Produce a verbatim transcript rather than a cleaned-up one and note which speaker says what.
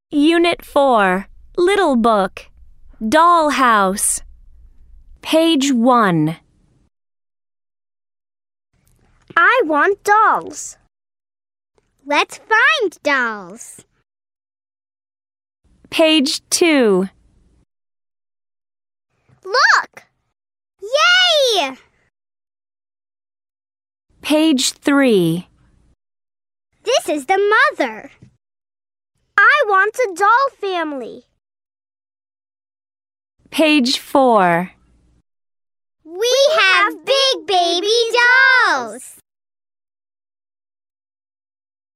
Speaker 1: Unit four, Little Book, Doll House. Page one.
Speaker 2: I want dolls. Let's find dolls.
Speaker 1: Page two.
Speaker 2: Look! Yay!
Speaker 1: Page three.
Speaker 2: This is the mother. I want a doll family.
Speaker 1: Page four.
Speaker 2: We have big baby dolls.